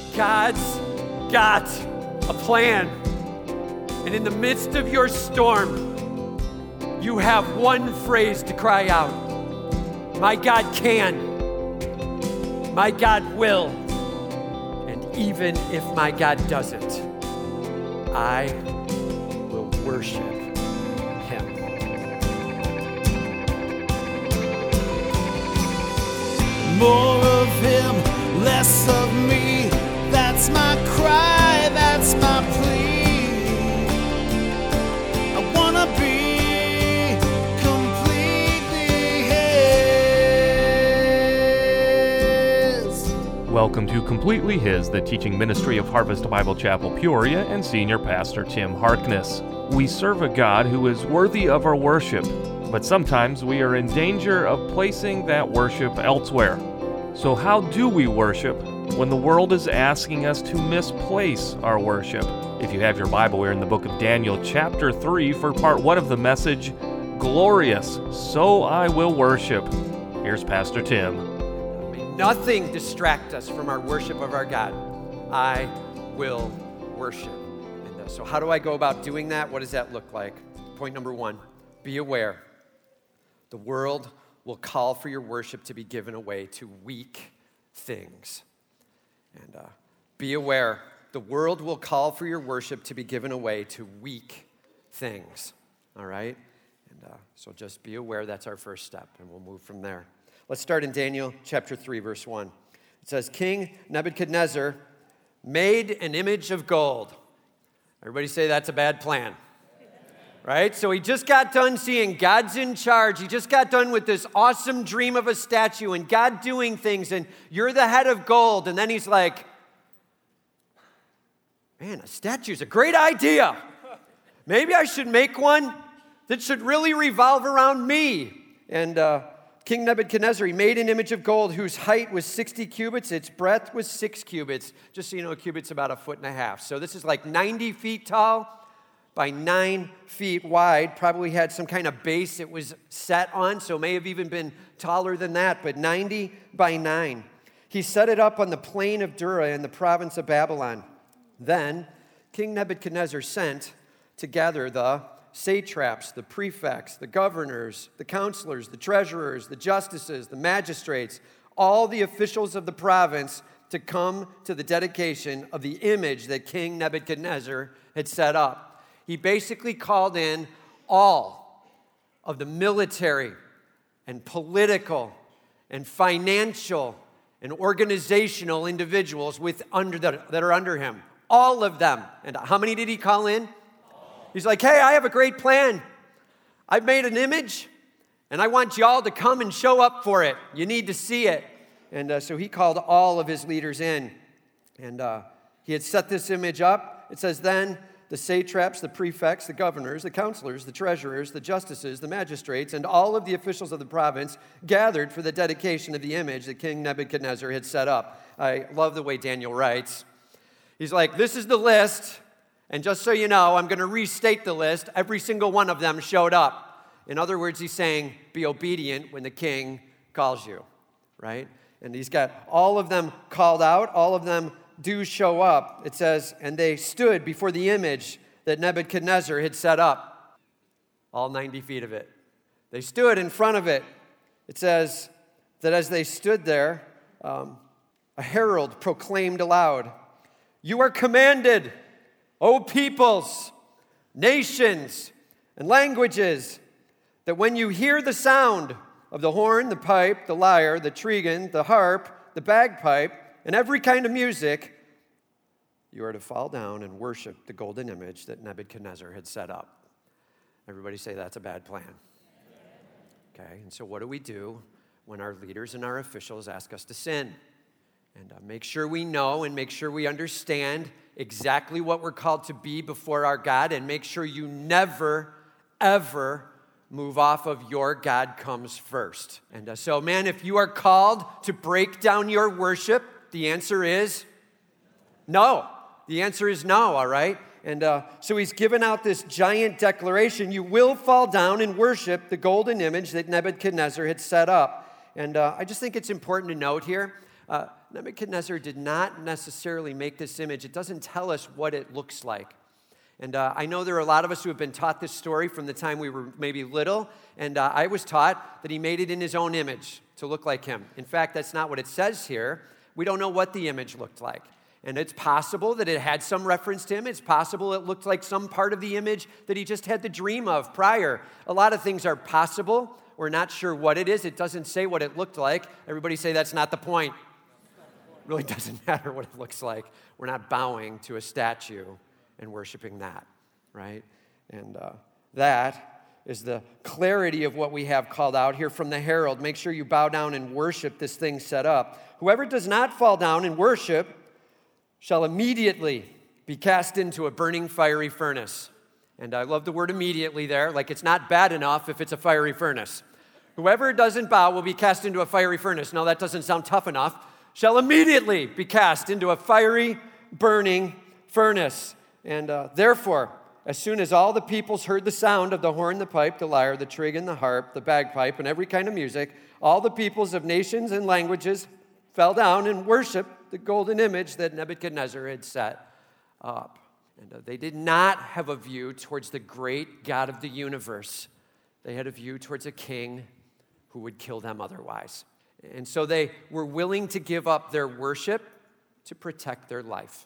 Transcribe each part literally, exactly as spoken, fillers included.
God's got a plan. And in the midst of your storm, you have one phrase to cry out. My God can. My God will. And even if my God doesn't, I will worship him. More of him, less of me. That's my cry, that's my plea. I wanna be completely his. Welcome to Completely His, the teaching ministry of Harvest Bible Chapel Peoria and Senior Pastor Tim Harkness. We serve a God who is worthy of our worship, but sometimes we are in danger of placing that worship elsewhere. So how do we worship when the world is asking us to misplace our worship? If you have your Bible, we're in the book of Daniel, chapter three, for part one of the message, Glorious, So I Will Worship. Here's Pastor Tim. May nothing distract us from our worship of our God. I will worship. And uh, so how do I go about doing that? What does that look like? Point number one, be aware. The world will call for your worship to be given away to weak things. And uh, be aware, the world will call for your worship to be given away to weak things. All right? And uh, so just be aware, that's our first step, and we'll move from there. Let's start in Daniel chapter three, verse one. It says, King Nebuchadnezzar made an image of gold. Everybody say that's a bad plan. Right? So he just got done seeing God's in charge. He just got done with this awesome dream of a statue and God doing things, and you're the head of gold. And then he's like, man, a statue's a great idea. Maybe I should make one that should really revolve around me. And uh, King Nebuchadnezzar, he made an image of gold whose height was sixty cubits, its breadth was six cubits. Just so you know, a cubit's about a foot and a half. So this is like ninety feet tall by nine feet wide, probably had some kind of base it was set on, so may have even been taller than that, but ninety by nine. He set it up on the plain of Dura in the province of Babylon. Then King Nebuchadnezzar sent to gather the satraps, the prefects, the governors, the counselors, the treasurers, the justices, the magistrates, all the officials of the province to come to the dedication of the image that King Nebuchadnezzar had set up. He basically called in all of the military and political and financial and organizational individuals with under the, that are under him. All of them. And how many did he call in? He's like, hey, I have a great plan. I've made an image, and I want y'all to come and show up for it. You need to see it. And uh, so he called all of his leaders in. And uh, he had set this image up. It says, then the satraps, the prefects, the governors, the counselors, the treasurers, the justices, the magistrates, and all of the officials of the province gathered for the dedication of the image that King Nebuchadnezzar had set up. I love the way Daniel writes. He's like, this is the list, and just so you know, I'm going to restate the list. Every single one of them showed up. In other words, he's saying, be obedient when the king calls you, right? And he's got all of them called out, all of them do show up. It says, and they stood before the image that Nebuchadnezzar had set up. All ninety feet of it. They stood in front of it. It says that as they stood there, um, a herald proclaimed aloud, you are commanded, O peoples, nations, and languages, that when you hear the sound of the horn, the pipe, the lyre, the trigon, the harp, the bagpipe, and every kind of music, you are to fall down and worship the golden image that Nebuchadnezzar had set up. Everybody say that's a bad plan. Okay, and so what do we do when our leaders and our officials ask us to sin? And uh, make sure we know and make sure we understand exactly what we're called to be before our God, and make sure you never, ever move off of your God comes first. And uh, so, man, if you are called to break down your worship, the answer is no. The answer is no, all right? And uh, so he's given out this giant declaration, you will fall down and worship the golden image that Nebuchadnezzar had set up. And uh, I just think it's important to note here, Uh, Nebuchadnezzar did not necessarily make this image. It doesn't tell us what it looks like. And uh, I know there are a lot of us who have been taught this story from the time we were maybe little, and uh, I was taught that he made it in his own image to look like him. In fact, that's not what it says here. We don't know what the image looked like. And it's possible that it had some reference to him. It's possible it looked like some part of the image that he just had the dream of prior. A lot of things are possible. We're not sure what it is. It doesn't say what it looked like. Everybody say that's not the point. It really doesn't matter what it looks like. We're not bowing to a statue and worshiping that, right? And uh, that is the clarity of what we have called out here from the herald. Make sure you bow down and worship this thing set up. Whoever does not fall down and worship shall immediately be cast into a burning fiery furnace. And I love the word immediately there, like it's not bad enough if it's a fiery furnace. Whoever doesn't bow will be cast into a fiery furnace. No, that doesn't sound tough enough. Shall immediately be cast into a fiery, burning furnace. And uh, therefore, as soon as all the peoples heard the sound of the horn, the pipe, the lyre, the trig, and the harp, the bagpipe, and every kind of music, all the peoples of nations and languages fell down and worshiped the golden image that Nebuchadnezzar had set up. And uh, they did not have a view towards the great God of the universe. They had a view towards a king who would kill them otherwise. And so they were willing to give up their worship to protect their life.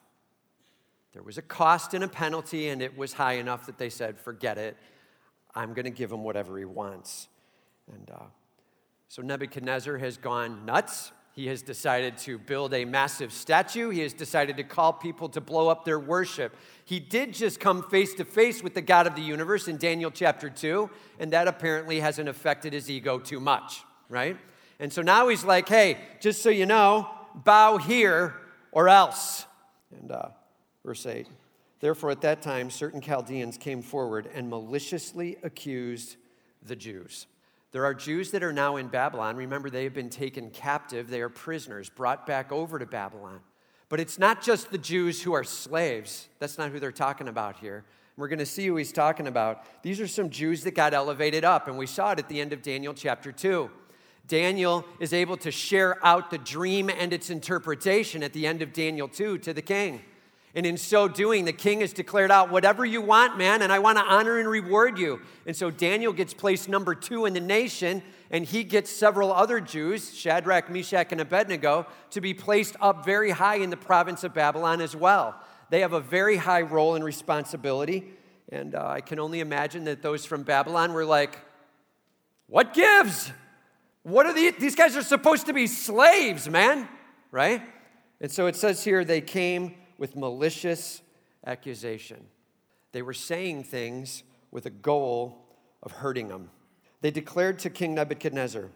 There was a cost and a penalty, and it was high enough that they said, forget it. I'm going to give him whatever he wants. And uh, so Nebuchadnezzar has gone nuts. He has decided to build a massive statue. He has decided to call people to blow up their worship. He did just come face to face with the God of the universe in Daniel chapter two, and that apparently hasn't affected his ego too much, right? And so now he's like, hey, just so you know, bow here or else. And uh, verse eight, therefore at that time certain Chaldeans came forward and maliciously accused the Jews. There are Jews that are now in Babylon. Remember, they have been taken captive. They are prisoners, brought back over to Babylon. But it's not just the Jews who are slaves. That's not who they're talking about here. We're going to see who he's talking about. These are some Jews that got elevated up, and we saw it at the end of Daniel chapter two. Daniel is able to share out the dream and its interpretation at the end of Daniel two to the king. And in so doing, the king has declared out, whatever you want, man, and I want to honor and reward you. And so Daniel gets placed number two in the nation, and he gets several other Jews, Shadrach, Meshach, and Abednego, to be placed up very high in the province of Babylon as well. They have a very high role and responsibility, and uh, I can only imagine that those from Babylon were like, what gives? What are the, these guys are supposed to be slaves, man, right? And so it says here, they came with malicious accusation. They were saying things with a goal of hurting him. They declared to King Nebuchadnezzar,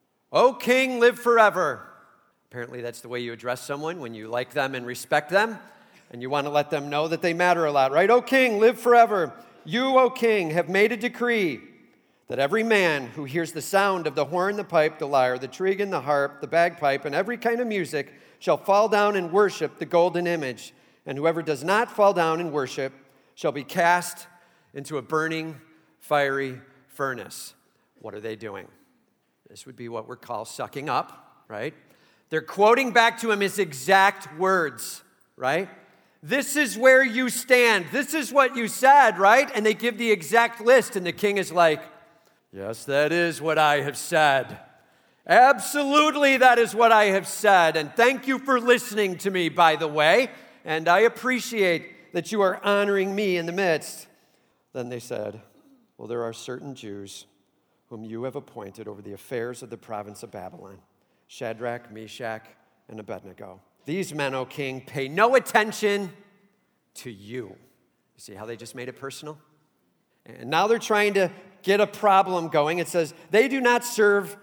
"O king, live forever." Apparently that's the way you address someone when you like them and respect them, and you want to let them know that they matter a lot, right? "O king, live forever. You, O king, have made a decree that every man who hears the sound of the horn, the pipe, the lyre, the trig, and the harp, the bagpipe, and every kind of music shall fall down and worship the golden image, and whoever does not fall down and worship shall be cast into a burning, fiery furnace." What are they doing? This would be what we're called sucking up, right? They're quoting back to him his exact words, right? This is where you stand. This is what you said, right? And they give the exact list, and the king is like, yes, that is what I have said. Absolutely, that is what I have said. And thank you for listening to me, by the way. And I appreciate that you are honoring me in the midst. Then they said, well, there are certain Jews whom you have appointed over the affairs of the province of Babylon, Shadrach, Meshach, and Abednego. These men, O king, pay no attention to you. You see how they just made it personal? And now they're trying to get a problem going. It says, they do not serve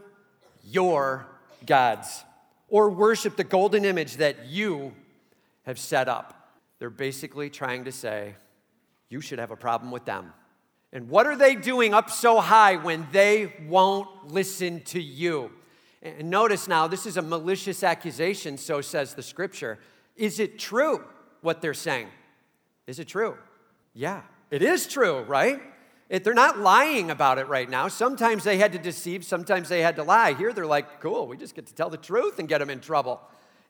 your gods or worship the golden image that you have set up. They're basically trying to say, you should have a problem with them. And what are they doing up so high when they won't listen to you? And notice now, this is a malicious accusation, so says the scripture. Is it true what they're saying? Is it true? Yeah, it is true, right? If they're not lying about it right now. Sometimes they had to deceive, sometimes they had to lie. Here they're like, cool, we just get to tell the truth and get them in trouble.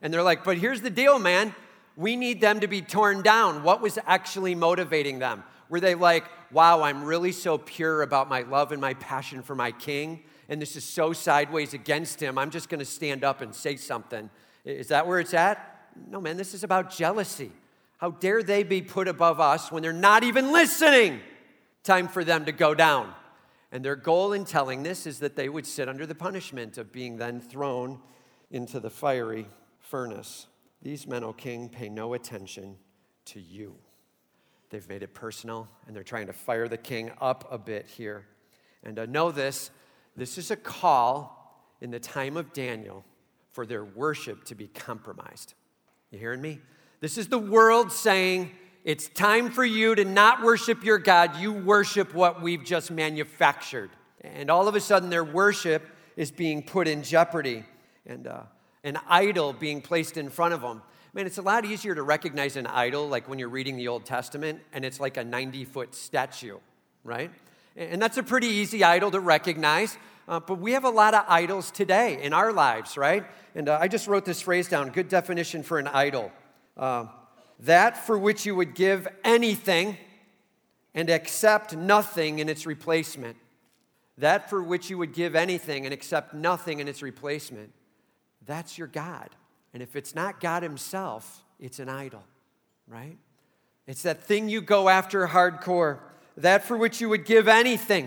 And they're like, but here's the deal, man. We need them to be torn down. What was actually motivating them? Were they like, wow, I'm really so pure about my love and my passion for my king, and this is so sideways against him, I'm just going to stand up and say something. Is that where it's at? No, man, this is about jealousy. How dare they be put above us when they're not even listening? Time for them to go down. And their goal in telling this is that they would sit under the punishment of being then thrown into the fiery furnace. These men, O king, pay no attention to you. They've made it personal, and they're trying to fire the king up a bit here. And uh, know this, this is a call in the time of Daniel for their worship to be compromised. You hearing me? This is the world saying, it's time for you to not worship your God. You worship what we've just manufactured. And all of a sudden, their worship is being put in jeopardy, and uh, an idol being placed in front of them. Man, it's a lot easier to recognize an idol, like when you're reading the Old Testament, and it's like a ninety-foot statue, right? And that's a pretty easy idol to recognize. Uh, but we have a lot of idols today in our lives, right? And uh, I just wrote this phrase down, good definition for an idol. Uh, that for which you would give anything and accept nothing in its replacement. That for which you would give anything and accept nothing in its replacement. That's your God. And if it's not God himself, it's an idol, right? It's that thing you go after hardcore. That for which you would give anything.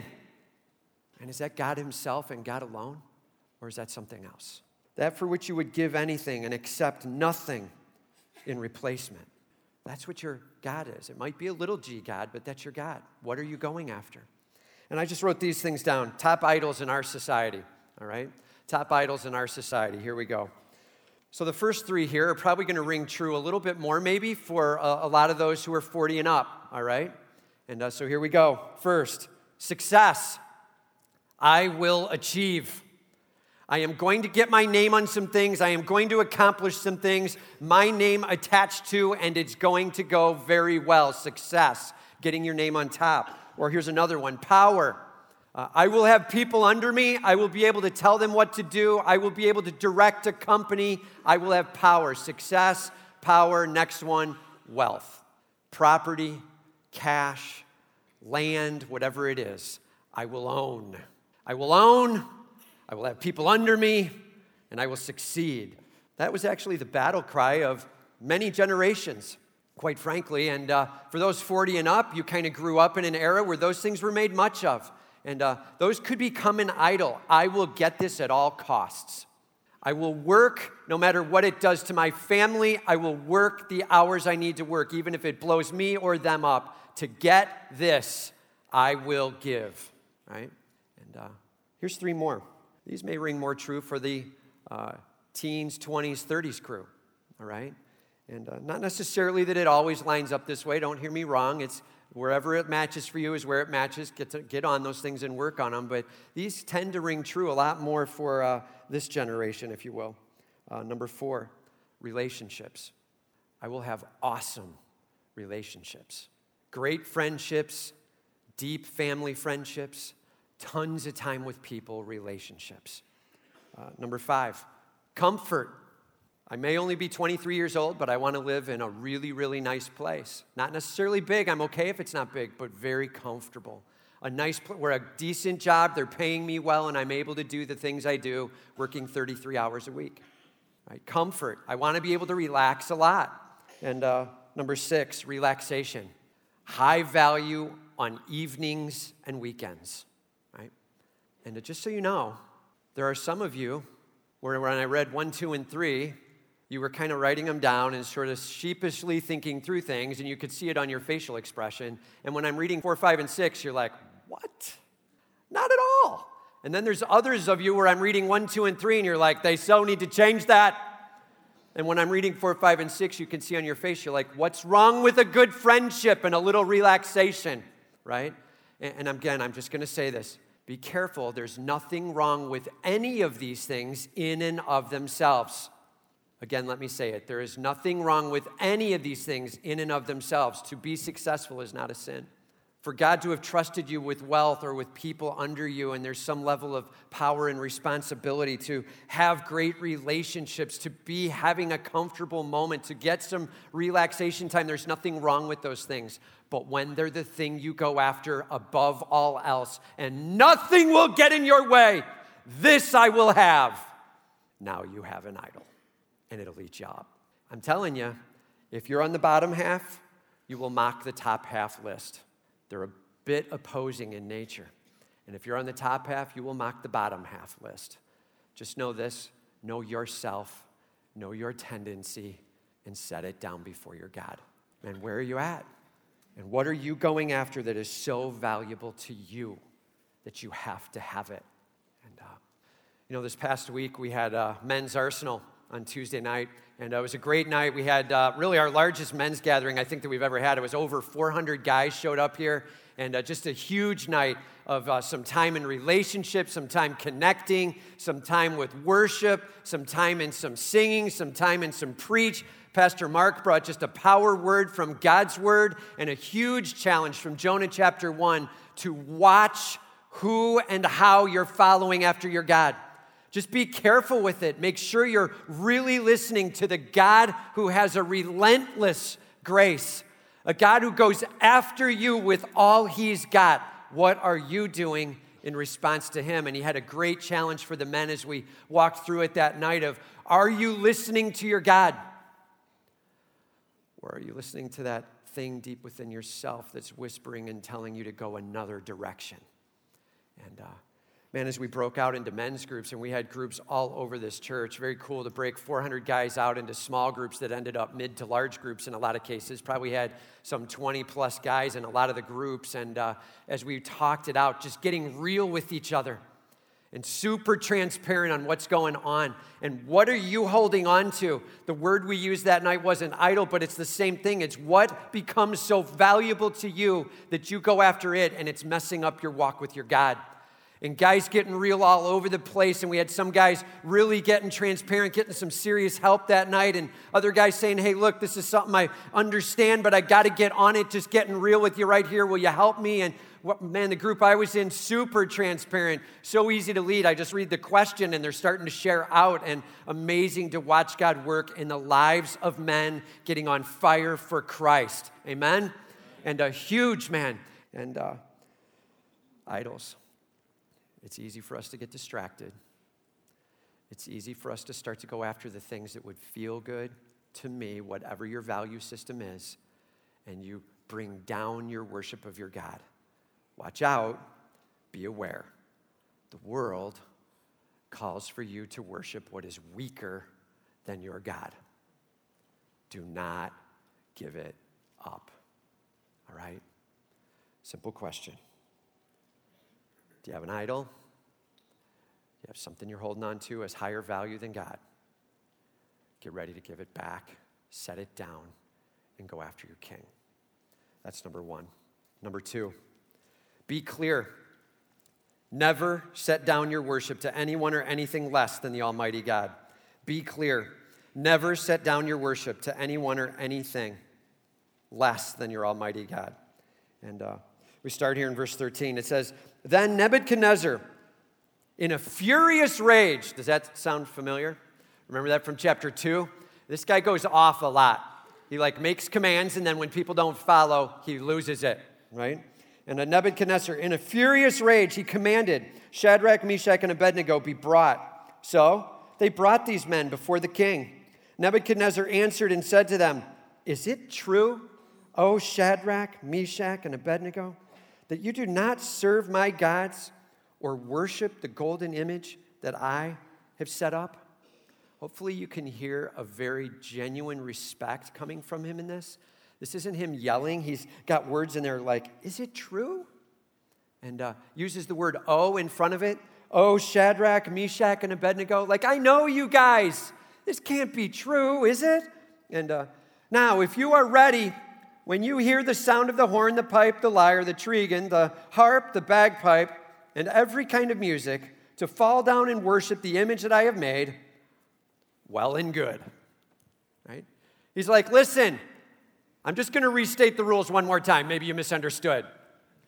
And is that God himself and God alone? Or is that something else? That for which you would give anything and accept nothing in replacement. That's what your God is. It might be a little g God, but that's your God. What are you going after? And I just wrote these things down. Top idols in our society, all right? Top idols in our society. Here we go. So the first three here are probably going to ring true a little bit more maybe for a, a lot of those who are forty and up, all right? And uh, so here we go. First, success. I will achieve. I am going to get my name on some things. I am going to accomplish some things. My name attached to, and it's going to go very well. Success, getting your name on top. Or here's another one, power. Uh, I will have people under me. I will be able to tell them what to do. I will be able to direct a company. I will have power. Success, power. Next one, wealth. Property, cash, land, whatever it is. I will own. I will own. I will have people under me, and I will succeed. That was actually the battle cry of many generations, quite frankly. And uh, for those forty and up, you kind of grew up in an era where those things were made much of. And uh, those could become an idol. I will get this at all costs. I will work no matter what it does to my family. I will work the hours I need to work, even if it blows me or them up. To get this, I will give, right? And uh, here's three more. These may ring more true for the uh, teens, twenties, thirties crew, all right? And uh, not necessarily that it always lines up this way. Don't hear me wrong. It's wherever it matches for you is where it matches. Get to get on those things and work on them. But these tend to ring true a lot more for uh, this generation, if you will. Uh, number four, relationships. I will have awesome relationships. Great friendships, deep family friendships, tons of time with people, relationships. Uh, number five, comfort. I may only be twenty-three years old, but I want to live in a really, really nice place. Not necessarily big. I'm okay if it's not big, but very comfortable. A nice place where a decent job, they're paying me well, and I'm able to do the things I do, working thirty-three hours a week. Right? Comfort. I want to be able to relax a lot. And uh, number six, relaxation. High value on evenings and weekends. Right? And just so you know, there are some of you where when I read one, two, and three, you were kind of writing them down and sort of sheepishly thinking through things, and you could see it on your facial expression. And when I'm reading four, five, and six, you're like, what? Not at all. And then there's others of you where I'm reading one, two, and three, and you're like, they so need to change that. And when I'm reading four, five, and six, you can see on your face, you're like, what's wrong with a good friendship and a little relaxation, right? And again, I'm just going to say this. Be careful. There's nothing wrong with any of these things in and of themselves. Again, let me say it. There is nothing wrong with any of these things in and of themselves. To be successful is not a sin. for God to have trusted you with wealth or with people under you, and there's some level of power and responsibility to have great relationships, to be having a comfortable moment, to get some relaxation time. There's nothing wrong with those things. But when they're the thing you go after above all else, and nothing will get in your way, this I will have, now you have an idol, and it'll eat you up. I'm telling you, if you're on the bottom half, you will mock the top half list. They're a bit opposing in nature. And if you're on the top half, you will mock the bottom half list. Just know this, know yourself, know your tendency, and set it down before your God. And where are you at? And what are you going after that is so valuable to you that you have to have it? And, uh, you know, this past week we had uh, Men's Arsenal on Tuesday night, and uh, it was a great night. We had uh, really our largest men's gathering I think that we've ever had. It was over four hundred guys showed up here, and uh, just a huge night of uh, some time in relationship, some time connecting, some time with worship, some time in some singing, some time in some preach. Pastor Mark brought just a power word from God's word and a huge challenge from Jonah chapter one to watch who and how you're following after your God. Just be careful with it. Make sure you're really listening to the God who has a relentless grace, a God who goes after you with all he's got. What are you doing in response to him? And he had a great challenge for the men as we walked through it that night of, are you listening to your God? Or are you listening to that thing deep within yourself that's whispering and telling you to go another direction? And, uh, Man, as we broke out into men's groups, and we had groups all over this church, very cool to break four hundred guys out into small groups that ended up mid to large groups in a lot of cases. Probably had some twenty plus guys in a lot of the groups. And uh, as we talked it out, just getting real with each other and super transparent on what's going on. And what are you holding on to? The word we used that night wasn't idol, but it's the same thing. It's what becomes so valuable to you that you go after it, and it's messing up your walk with your God. And guys getting real all over the place, and we had some guys really getting transparent, getting some serious help that night, and other guys saying, hey, look, this is something I understand, but I got to get on it, just getting real with you right here. Will you help me? And what, man, the group I was in, super transparent, so easy to lead. I just read the question, and they're starting to share out, and amazing to watch God work in the lives of men getting on fire for Christ. Amen? And a huge, man, and uh, idols. It's easy for us to get distracted. It's easy for us to start to go after the things that would feel good to me, whatever your value system is, and you bring down your worship of your God. Watch out. Be aware. The world calls for you to worship what is weaker than your God. Do not give it up. All right? Simple question. Do you have an idol? Do you have something you're holding on to as higher value than God? Get ready to give it back, set it down, and go after your king. That's number one. Number two, be clear. Never set down your worship to anyone or anything less than the Almighty God. Be clear. Never set down your worship to anyone or anything less than your Almighty God. And uh, we start here in verse thirteen. It says, then Nebuchadnezzar, in a furious rage, does that sound familiar? Remember that from chapter two? This guy goes off a lot. He like makes commands, and then when people don't follow, he loses it, right? And a Nebuchadnezzar, in a furious rage, he commanded Shadrach, Meshach, and Abednego be brought. So they brought these men before the king. Nebuchadnezzar answered and said to them, is it true, O Shadrach, Meshach, and Abednego, that you do not serve my gods or worship the golden image that I have set up? Hopefully you can hear a very genuine respect coming from him in this. This isn't him yelling. He's got words in there like, is it true? And uh, uses the word "oh" in front of it. Oh, Shadrach, Meshach, and Abednego. Like, I know you guys. This can't be true, is it? And uh, now, if you are ready, when you hear the sound of the horn, the pipe, the lyre, the trigon, the harp, the bagpipe, and every kind of music, to fall down and worship the image that I have made, well and good. Right? He's like, listen, I'm just going to restate the rules one more time. Maybe you misunderstood.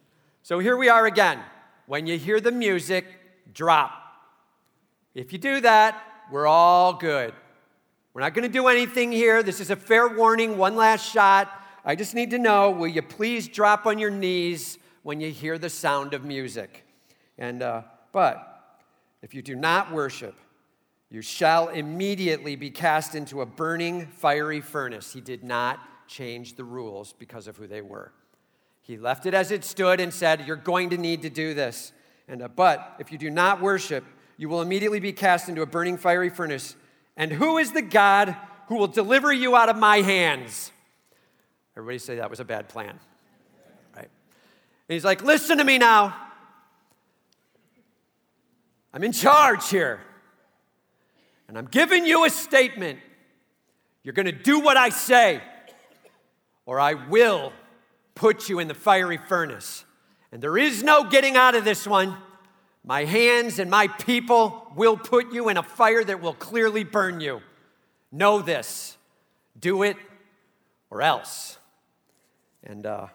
So here we are again. When you hear the music, drop. If you do that, we're all good. We're not going to do anything here. This is a fair warning, one last shot. I just need to know, will you please drop on your knees when you hear the sound of music? And uh, but if you do not worship, you shall immediately be cast into a burning, fiery furnace. He did not change the rules because of who they were. He left it as it stood and said, you're going to need to do this. And uh, but if you do not worship, you will immediately be cast into a burning, fiery furnace. And who is the God who will deliver you out of my hands? Everybody say that was a bad plan, right? And he's like, listen to me now. I'm in charge here. And I'm giving you a statement. You're going to do what I say, or I will put you in the fiery furnace. And there is no getting out of this one. My hands and my people will put you in a fire that will clearly burn you. Know this. Do it or else. And uh,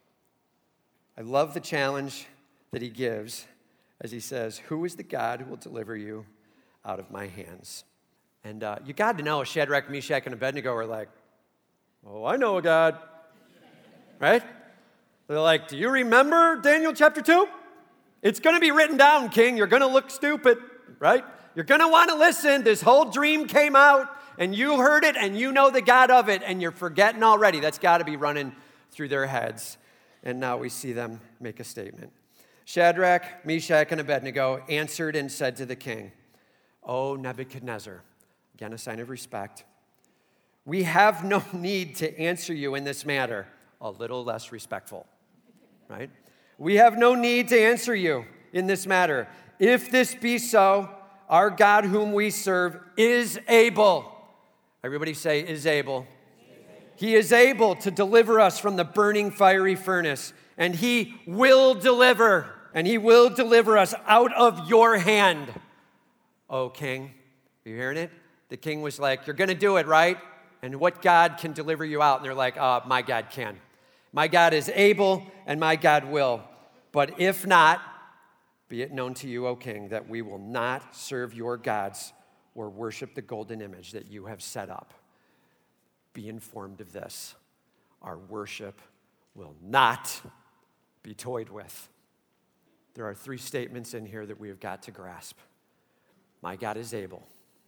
I love the challenge that he gives as he says, who is the God who will deliver you out of my hands? And uh, you got to know Shadrach, Meshach, and Abednego are like, oh, I know a God. Right? They're like, do you remember Daniel chapter two? It's going to be written down, King. You're going to look stupid, right? You're going to want to listen. This whole dream came out, and you heard it, and you know the God of it, and you're forgetting already. That's got to be running through their heads. And now we see them make a statement. Shadrach, Meshach, and Abednego answered and said to the king, O Nebuchadnezzar, again a sign of respect, we have no need to answer you in this matter. A little less respectful, right? We have no need to answer you in this matter. If this be so, our God whom we serve is able. Everybody say, is able. He is able to deliver us from the burning fiery furnace, and he will deliver, and he will deliver us out of your hand. Oh, king, are you hearing it? The king was like, you're going to do it, right? And what God can deliver you out? And they're like, uh, my God can. My God is able, and my God will. But if not, be it known to you, O king, that we will not serve your gods or worship the golden image that you have set up. Be informed of this. Our worship will not be toyed with. There are three statements in here that we have got to grasp. My God is able.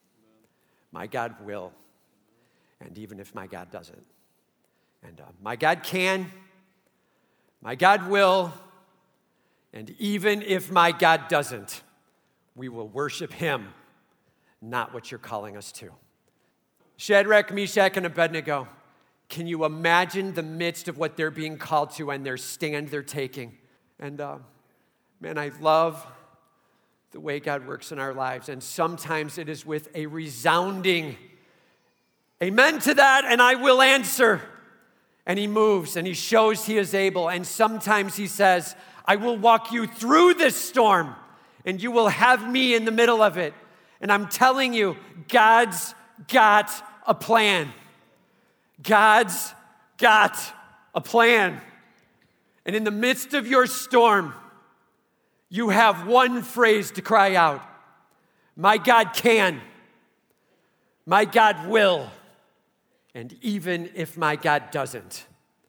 My God will. And even if my God doesn't. And uh, my God can, my God will, and even if my God doesn't, we will worship him, not what you're calling us to. Shadrach, Meshach, and Abednego, can you imagine the midst of what they're being called to and their stand they're taking? And uh, man, I love the way God works in our lives, and sometimes it is with a resounding amen to that, and I will answer. And he moves, and he shows he is able. And sometimes he says, I will walk you through this storm, and you will have me in the middle of it. And I'm telling you, God's got a plan. God's got a plan. And in the midst of your storm, you have one phrase to cry out. My God can. My God will. And even if my God doesn't,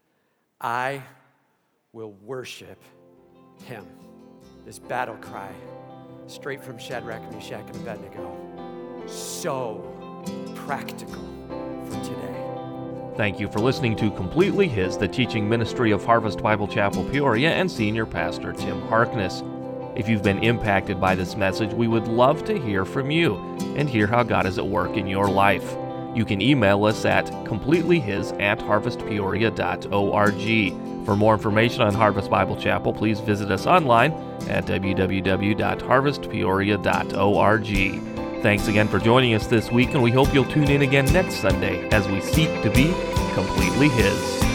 I will worship him. This battle cry, straight from Shadrach, Meshach, and Abednego, so practical for today. Thank you for listening to Completely His, the teaching ministry of Harvest Bible Chapel Peoria and Senior Pastor Tim Harkness. If you've been impacted by this message, we would love to hear from you and hear how God is at work in your life. You can email us at completelyhis at harvest peoria dot org. For more information on Harvest Bible Chapel, please visit us online at w w w dot harvest peoria dot org. Thanks again for joining us this week, and we hope you'll tune in again next Sunday as we seek to be completely His.